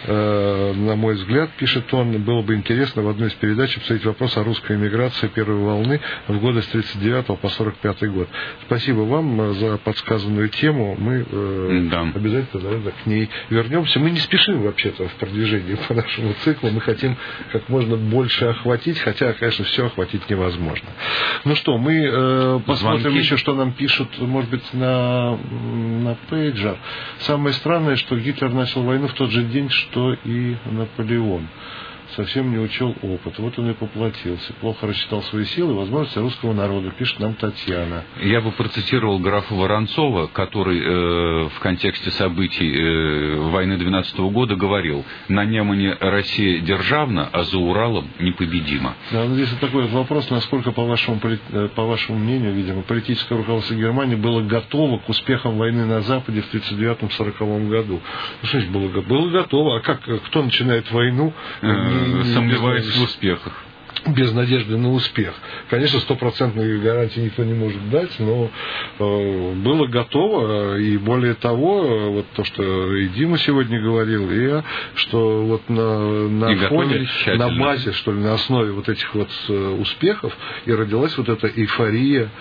На мой взгляд, пишет он, было бы интересно в одной из передач обсудить вопрос о русской эмиграции первой волны в годы с тридцать девятого по сорок пятый год. Спасибо вам за подсказанную тему. Мы да. обязательно, наверное, к ней вернемся. Мы не спешим вообще-то в продвижении по нашему циклу. Мы хотим как можно больше охватить, хотя, конечно, все охватить невозможно. Ну что, мы э, посмотрим Звонки. еще, что нам пишут, может быть, на, на пейджер. Самое странное, что Гитлер начал войну в тот же день, что и Наполеон. Совсем не учел опыт. Вот он и поплатился. Плохо рассчитал свои силы и возможности русского народа, пишет нам Татьяна. Я бы процитировал графа Воронцова, который э, в контексте событий э, войны двенадцатого года говорил: на Немане Россия державна, а за Уралом непобедима. Да, но здесь такой вопрос, насколько, по вашему, по вашему мнению, видимо, политическое руководство Германии было готово к успехам войны на Западе в тридцать девятом сороковом году. Ну, что значит было, было готово? А как, кто начинает войну? Сомневаюсь в успехах. Без надежды на успех. Конечно, стопроцентной гарантии никто не может дать, но э, было готово, и более того, вот то, что и Дима сегодня говорил, и я, что вот на, на фоне, на базе, что ли, на основе вот этих вот успехов и родилась вот эта эйфория,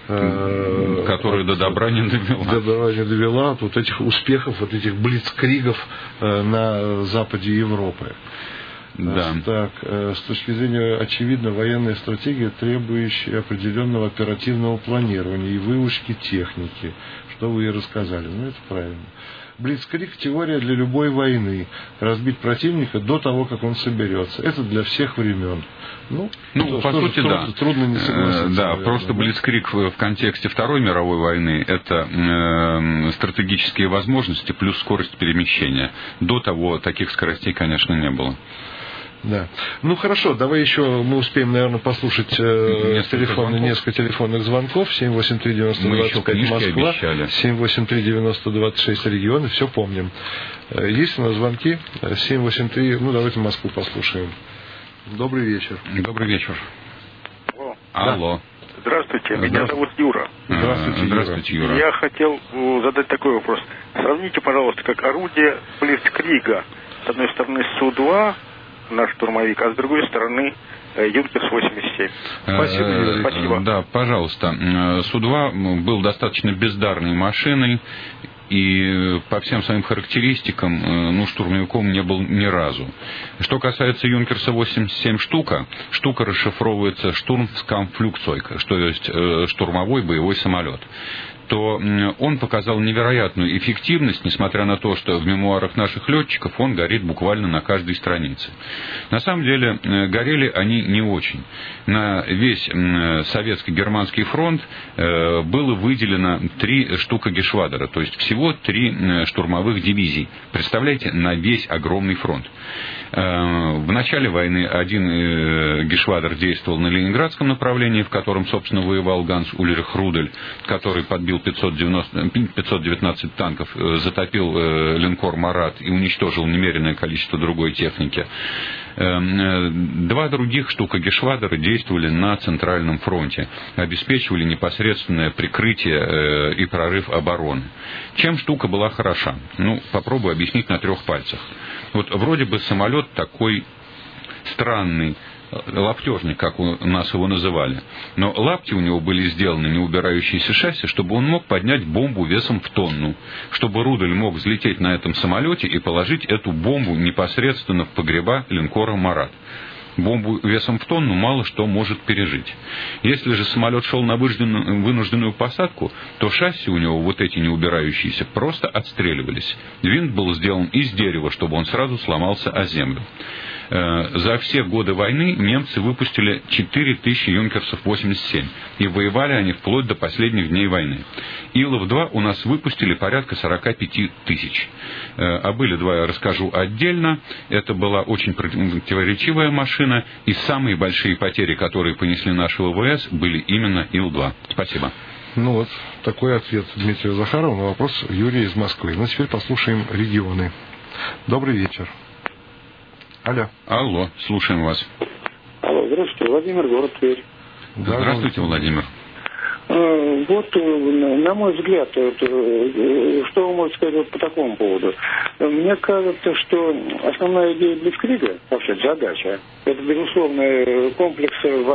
которую от, до добра не довела. До добра не довела от вот этих успехов, вот этих блицкригов на западе Европы. Да. Так, с точки зрения, очевидно, военная стратегия, требующая определенного оперативного планирования и выучки техники, что вы и рассказали. Ну, это правильно. Блицкриг – теория для любой войны. Разбить противника до того, как он соберется. Это для всех времен. Ну, ну по сути, трудно, да. Трудно не согласиться. Да, наверное, просто да? блицкриг в контексте Второй мировой войны – это э, стратегические возможности плюс скорость перемещения. До того таких скоростей, конечно, не было. Да. Ну хорошо, давай еще мы успеем, наверное, послушать э, телефоны, несколько телефонных звонков. семь восемь три девяносто двадцать пять Москва, семь восемь три девяносто двадцать шесть регионы, все помним. Есть у нас звонки? семь восемь три, ну давайте Москву послушаем. Добрый вечер. Добрый вечер. Алло. Алло. Здравствуйте, меня Здравствуйте. зовут Юра. Здравствуйте, Здравствуйте, Юра. Я хотел задать такой вопрос. Сравните, пожалуйста, как орудие Блицкрига. С одной стороны Су два, наш штурмовик, а с другой стороны Юнкерс восемьдесят семь. Спасибо, Юрий. Спасибо. Да, пожалуйста. Су два был достаточно бездарной машиной, и по всем своим характеристикам, ну, штурмовиком не был ни разу. Что касается Юнкерса восемьдесят семь штука, штука расшифровывается «Штурмскамфлюгцойг», что есть штурмовой боевой самолет. то он показал невероятную эффективность, несмотря на то, что в мемуарах наших летчиков он горит буквально на каждой странице. На самом деле горели они не очень. На весь советско-германский фронт было выделено три штука Гешвадера, то есть всего три штурмовых дивизий. Представляете, на весь огромный фронт. В начале войны один Гешвадер действовал на ленинградском направлении, в котором, собственно, воевал Ганс Ульрих Рудель, который подбил пятьсот девятнадцать танков, затопил линкор «Марат» и уничтожил немеренное количество другой техники. Два других штука Гешвадера действовали на Центральном фронте, обеспечивали непосредственное прикрытие и прорыв обороны. Чем штука была хороша? Ну, попробую объяснить на трех пальцах. Вот вроде бы самолет такой странный, лаптежник, как у нас его называли. Но лапти у него были сделаны, не убирающиеся шасси, чтобы он мог поднять бомбу весом в тонну. Чтобы Рудель мог взлететь на этом самолете и положить эту бомбу непосредственно в погреба линкора «Марат». Бомбу весом в тонну мало что может пережить. Если же самолет шел на вынужденную, вынужденную посадку, то шасси у него, вот эти неубирающиеся, просто отстреливались. Винт был сделан из дерева, чтобы он сразу сломался о землю. За все годы войны немцы выпустили четыре тысячи юнкерсов восемьдесят семь, и воевали они вплоть до последних дней войны. Илов-два у нас выпустили порядка сорок пять тысяч. Об Иле-два я расскажу отдельно. Это была очень противоречивая машина, и самые большие потери, которые понесли наши ВВС, были именно Ил-два. Спасибо. Ну вот, такой ответ Дмитрия Захарова на вопрос Юрия из Москвы. Ну, теперь послушаем регионы. Добрый вечер. Алло. Алло, слушаем вас. Алло, здравствуйте, Владимир, город Тверь. Да, здравствуйте, Владимир. Вот, на мой взгляд, что вы можете сказать вот по такому поводу? Мне кажется, что основная идея Блицкрига, вообще задача, это, безусловно, комплекс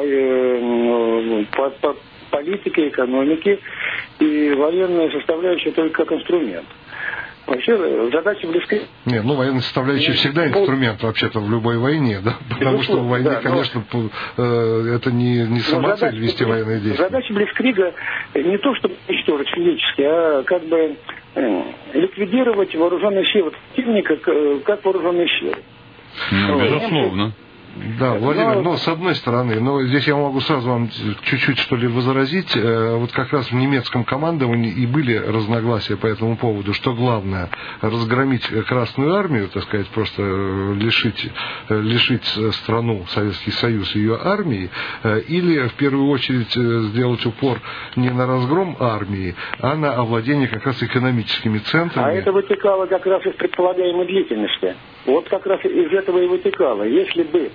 по, по политики, экономики и военная составляющая только как инструмент. Вообще, задача близки. Нет, ну, военная составляющая всегда инструмент, вообще-то, в любой войне, да? Потому что в войне, да, конечно, но... это не, не сама цель вести военные действия. Задача Блицкрига не то, чтобы уничтожить физически, а как бы э, ликвидировать вооруженные силы противника как вооруженные силы. Ну, безусловно. Да, Владимир, но... ну, с одной стороны, но здесь я могу сразу вам чуть-чуть, что ли, возразить. Вот как раз в немецком командовании и были разногласия по этому поводу, что главное, разгромить Красную Армию, так сказать, просто лишить, лишить страну, Советский Союз, ее армии, или в первую очередь сделать упор не на разгром армии, а на овладение как раз экономическими центрами. А это вытекало как раз из предполагаемой длительности. Вот как раз из этого и вытекало. Если бы...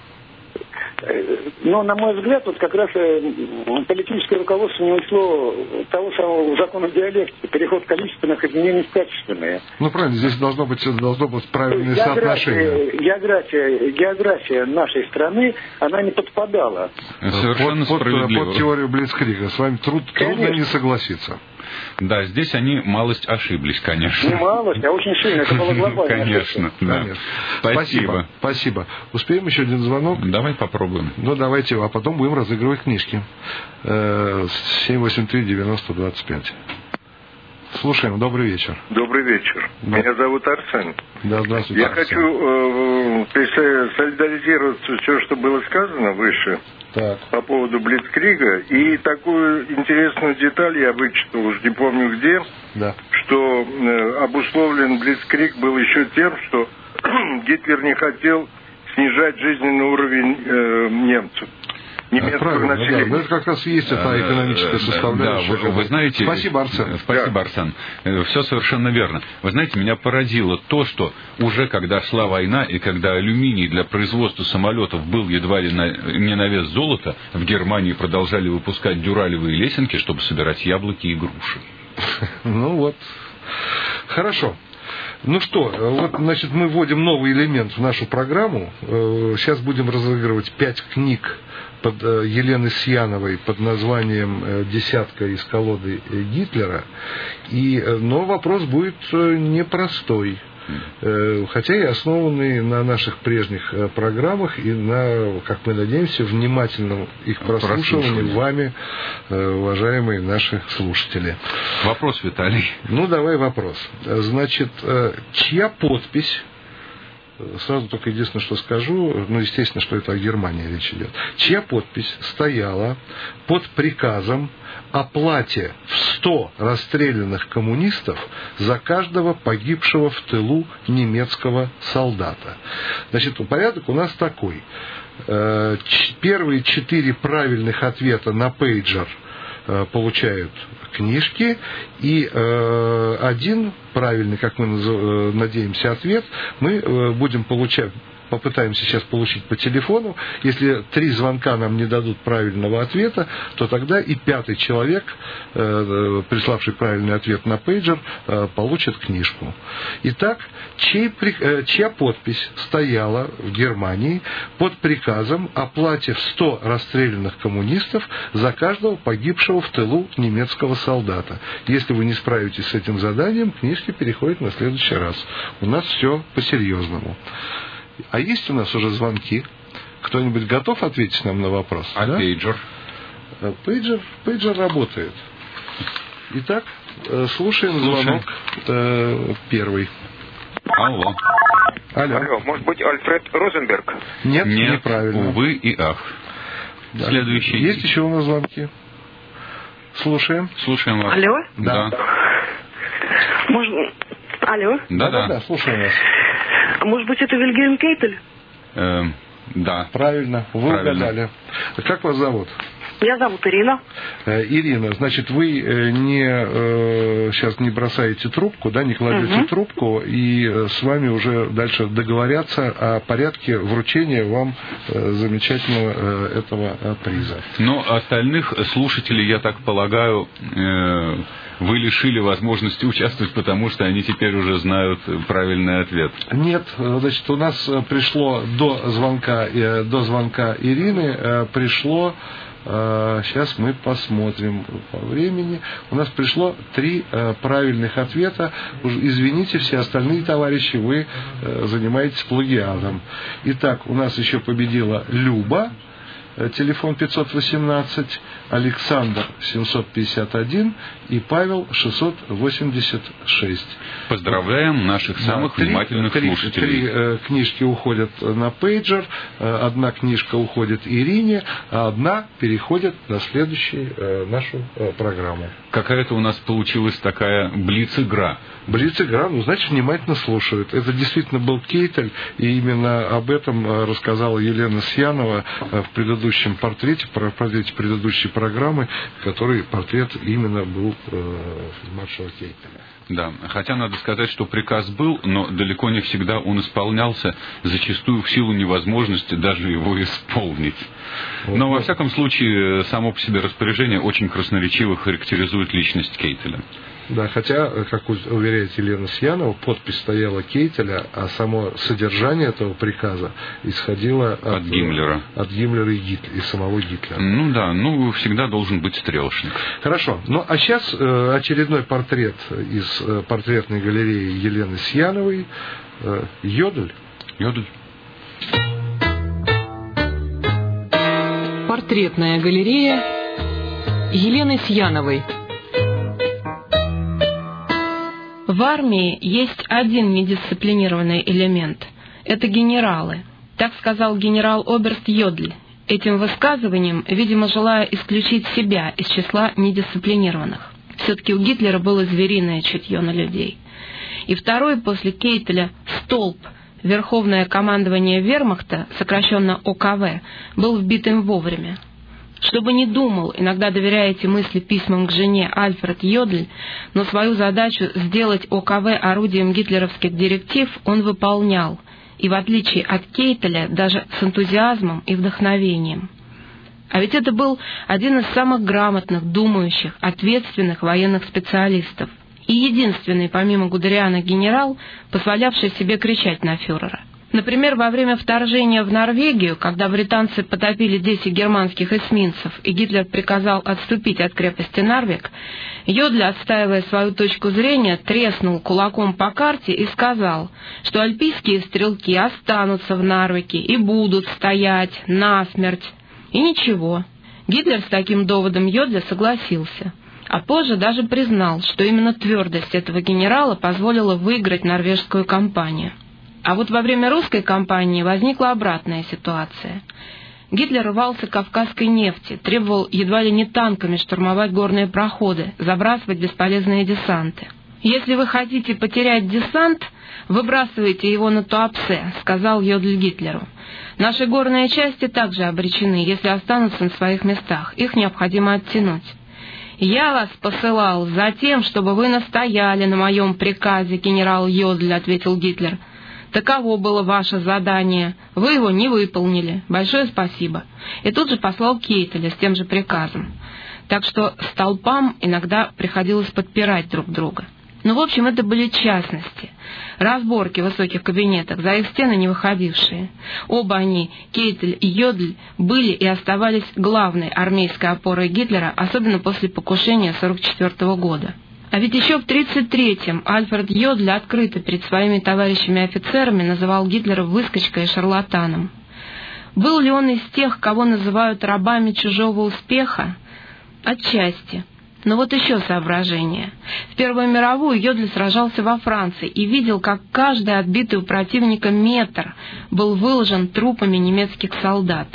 Но, на мой взгляд, вот как раз политическое руководство не учло того самого закона диалектики, переход количественных изменений в качественные. Ну, правильно, здесь должно быть, должно быть правильное соотношение. География, география нашей страны, она не подпадала. Совершенно под, справедливо. Под, под теорию Блицкрига. С вами труд, трудно не согласиться. Да, здесь они малость ошиблись, конечно. Не малость, а очень сильно. Это было глобально. Конечно, да. Конечно. Спасибо. Спасибо. Спасибо. Успеем еще один звонок? Давай попробуем. Ну, давайте, а потом будем разыгрывать книжки. семь восемь три девяносто двадцать пять. Слушаем. Добрый вечер. Добрый вечер. Да. Меня зовут Арсен. Да, здравствуйте. Я Арсен. хочу э, солидаризироваться с тем, что было сказано выше. Так. По поводу Блицкрига. И такую интересную деталь я вычитал, уж не помню где, да. что э, обусловлен Блицкриг был еще тем, что Гитлер не хотел снижать жизненный уровень э, немцев. Немецкого населения. Да, но это как раз и есть эта экономическая составляющая. Да, вы, вы знаете, спасибо, Арсен. Спасибо, да. Арсен. Все совершенно верно. Вы знаете, меня поразило то, что уже когда шла война, и когда алюминий для производства самолетов был едва ли на, не на вес золота, в Германии продолжали выпускать дюралевые лесенки, чтобы собирать яблоки и груши. Ну вот. Хорошо. Ну что, вот, значит, мы вводим новый элемент в нашу программу. Сейчас будем разыгрывать пять книг под Елены Сьяновой под названием «Десятка из колоды Гитлера». И, но вопрос будет непростой. хотя и основанные на наших прежних программах и на, как мы надеемся, внимательном их прослушивании вами, уважаемые наши слушатели. Вопрос, Виталий. Ну, давай вопрос. Значит, чья подпись, сразу только единственное, что скажу, ну, естественно, что это о Германии речь идет, чья подпись стояла под приказом о плате в сто расстрелянных коммунистов за каждого погибшего в тылу немецкого солдата. Значит, порядок у нас такой. Первые четыре правильных ответа на пейджер получают книжки, и э, один правильный, как мы наз... надеемся, ответ мы будем получать, попытаемся сейчас получить по телефону. Если три звонка нам не дадут правильного ответа, то тогда и пятый человек, э, приславший правильный ответ на пейджер, э, получит книжку. Итак, чей, э, чья подпись стояла в Германии под приказом о плате в сто расстрелянных коммунистов за каждого погибшего в тылу немецкого солдата? Если вы не справитесь с этим заданием, книжки переходят на следующий раз. У нас все по-серьезному. А есть у нас уже звонки? Кто-нибудь готов ответить нам на вопрос? А да? Пейджер? Пейджер? Пейджер работает. Итак, слушаем, слушаем. звонок э, первый. Алло. Алло. Алло. Может быть, Альфред Розенберг? Нет, Нет, неправильно. Увы и ах. Да. Следующий. Есть еще у нас звонки? Слушаем. Слушаем вас. Алло? Да. да. Можно... Алло? Да, да, да. Слушаем вас. Может быть, это Вильгельм Кейтель? Э, да. Правильно, вы Правильно. угадали. Как вас зовут? Меня зовут Ирина. Э, Ирина, значит, вы э, не э, сейчас не бросаете трубку, да, не кладете угу. трубку, и э, с вами уже дальше договорятся о порядке вручения вам э, замечательного э, этого э, приза. Но остальных слушателей, я так полагаю, э, вы лишили возможности участвовать, потому что они теперь уже знают правильный ответ. Нет, значит, у нас пришло до звонка, до звонка Ирины, пришло, сейчас мы посмотрим по времени, у нас пришло три правильных ответа. Извините, все остальные товарищи, вы занимаетесь плагиатом. Итак, у нас еще победила Люба. Телефон пятьсот восемнадцать, Александр семьсот пятьдесят один и Павел шестьсот восемьдесят шесть. Поздравляем наших самых да, три, внимательных три, слушателей. Три э, книжки уходят на пейджер, э, одна книжка уходит Ирине, а одна переходит на следующую э, нашу э, программу. Какая-то у нас получилась такая блиц-игра. Блиц-игра, ну, значит, внимательно слушают. Это действительно был Кейтель, и именно об этом рассказала Елена Сьянова в предыдущем портрете, в портрете предыдущей программы, который портрет именно был э, маршала Кейтеля. Да, хотя надо сказать, что приказ был, но далеко не всегда он исполнялся, зачастую в силу невозможности даже его исполнить. Вот, но, во всяком случае, само по себе распоряжение очень красноречиво характеризует личность Кейтеля. Да, хотя, как уверяет Елена Сьянова, подпись стояла Кейтеля, а само содержание этого приказа исходило от, от Гиммлера. От Гиммлера и, Гитлера, и самого Гитлера. Ну да, ну всегда должен быть стрелочник. Хорошо. Ну а сейчас э, очередной портрет из э, портретной галереи Елены Сьяновой. Э, Йодль. Йодль. Портретная галерея Елены Сьяновой. В армии есть один недисциплинированный элемент – это генералы. Так сказал генерал-оберст Йодль, этим высказыванием, видимо, желая исключить себя из числа недисциплинированных. Все-таки у Гитлера было звериное чутье на людей. И второй после Кейтеля столб, Верховное командование Вермахта, сокращенно О К В, был вбит им вовремя. Чтобы не думал, иногда доверяя эти мысли письмам к жене Альфред Йодль, но свою задачу сделать О К В орудием гитлеровских директив он выполнял, и в отличие от Кейтеля, даже с энтузиазмом и вдохновением. А ведь это был один из самых грамотных, думающих, ответственных военных специалистов, и единственный, помимо Гудериана, генерал, позволявший себе кричать на фюрера. Например, во время вторжения в Норвегию, когда британцы потопили десять германских эсминцев, и Гитлер приказал отступить от крепости Нарвик, Йодль, отстаивая свою точку зрения, треснул кулаком по карте и сказал, что альпийские стрелки останутся в Нарвике и будут стоять насмерть. И ничего. Гитлер с таким доводом Йодля согласился, а позже даже признал, что именно твердость этого генерала позволила выиграть норвежскую кампанию. А вот во время русской кампании возникла обратная ситуация. Гитлер рвался к кавказской нефти, требовал едва ли не танками штурмовать горные проходы, забрасывать бесполезные десанты. «Если вы хотите потерять десант, выбрасывайте его на Туапсе», — сказал Йодль Гитлеру. «Наши горные части также обречены, если останутся на своих местах. Их необходимо оттянуть». «Я вас посылал за тем, чтобы вы настояли на моем приказе, генерал Йодль», — ответил Гитлер. «Таково было ваше задание. Вы его не выполнили. Большое спасибо». И тут же послал Кейтеля с тем же приказом. Так что столпам иногда приходилось подпирать друг друга. Ну, в общем, это были частности. Разборки в высоких кабинетах, за их стены не выходившие. Оба они, Кейтель и Йодль, были и оставались главной армейской опорой Гитлера, особенно после покушения сорок четвёртого года. А ведь еще в тридцать третьем Альфред Йодль открыто перед своими товарищами-офицерами называл Гитлера выскочкой и шарлатаном. Был ли он из тех, кого называют рабами чужого успеха? Отчасти. Но вот еще соображение. В Первую мировую Йодль сражался во Франции и видел, как каждый отбитый у противника метр был выложен трупами немецких солдат.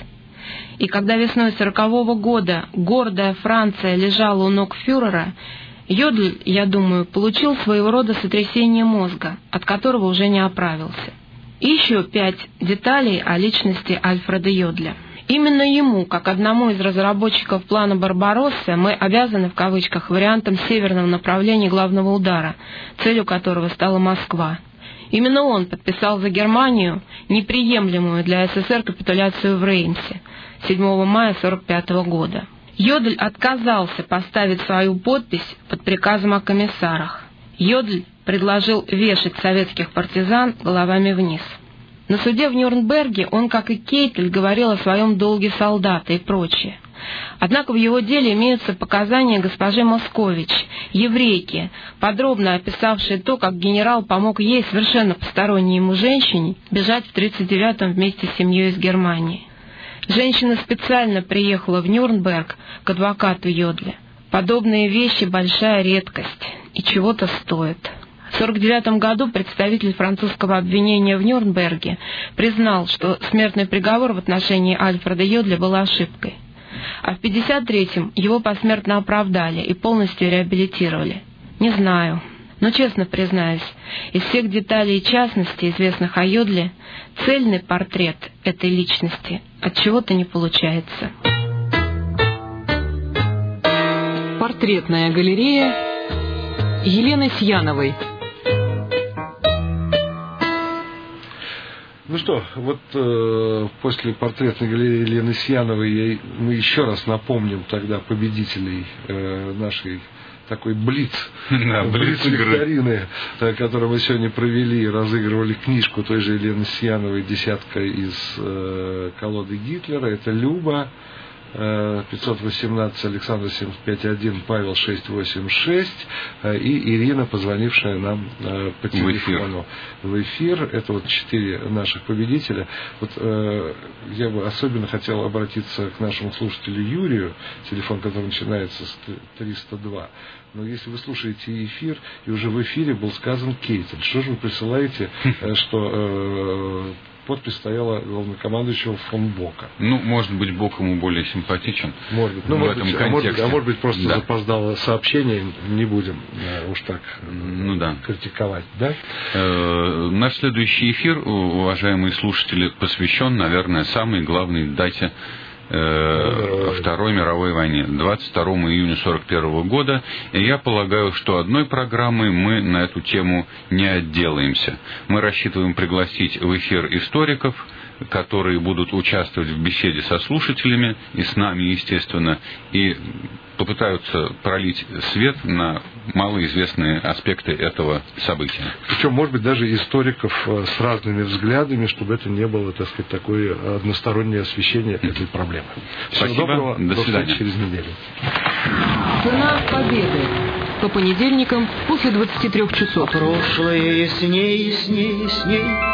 И когда весной сорокового года гордая Франция лежала у ног фюрера, Йодль, я думаю, получил своего рода сотрясение мозга, от которого уже не оправился. И еще пять деталей о личности Альфреда Йодля. Именно ему, как одному из разработчиков плана «Барбаросса», мы обязаны, в кавычках, вариантом северного направления главного удара, целью которого стала Москва. Именно он подписал за Германию неприемлемую для СССР капитуляцию в Реймсе седьмого мая сорок пятого года. Йодль отказался поставить свою подпись под приказом о комиссарах. Йодль предложил вешать советских партизан головами вниз. На суде в Нюрнберге он, как и Кейтель, говорил о своем долге солдата и прочее. Однако в его деле имеются показания госпожи Москович, еврейки, подробно описавшей то, как генерал помог ей, совершенно посторонней ему женщине, бежать в тридцать девятом вместе с семьей из Германии. Женщина специально приехала в Нюрнберг к адвокату Йодля. Подобные вещи — большая редкость и чего-то стоят. В сорок девятом году представитель французского обвинения в Нюрнберге признал, что смертный приговор в отношении Альфреда Йодля был ошибкой. А в пятьдесят третьем его посмертно оправдали и полностью реабилитировали. Не знаю, но честно признаюсь, из всех деталей и частностей, известных о Йодле, цельный портрет этой личности отчего-то не получается. Портретная галерея Елены Сьяновой. Ну что, вот э, после портретной галереи Елены Сьяновой я, мы еще раз напомним тогда победителей э, нашей такой блиц, да, блиц-викторины, которую мы сегодня провели, разыгрывали книжку той же Елены Сьяновой «Десятка из э, колоды Гитлера». Это Люба, пятьсот восемнадцать, Александр семьдесят пять один, Павел шесть восемь шесть и Ирина, позвонившая нам по телефону в эфир. Это вот четыре наших победителя. Вот э, я бы особенно хотел обратиться к нашему слушателю Юрию, телефон, который начинается с триста два. Но если вы слушаете эфир, и уже в эфире был сказан Кейтель, что же вы присылаете, что э, подпись стояла главнокомандующего фон Бока? Ну, может быть, Бок ему более симпатичен. Может быть, ну, в может этом быть, контексте. А может, а может быть, просто да. запоздало сообщение, не будем уж так ну, да. критиковать. Да? Э, наш следующий эфир, уважаемые слушатели, посвящен, наверное, самой главной дате Второй мировой войне, двадцать второго июня сорок первого года. И я полагаю, что одной программой мы на эту тему не отделаемся. Мы рассчитываем пригласить в эфир историков, которые будут участвовать в беседе со слушателями и с нами, естественно, и попытаются пролить свет на малоизвестные аспекты этого события. Причем, может быть, даже историков с разными взглядами, чтобы это не было, так сказать, такое одностороннее освещение этой проблемы. Всего Спасибо. доброго. До свидания. До через неделю. Цена победы. По понедельникам после двадцати трёх часов. Прошлое ясней, ясней, ясней.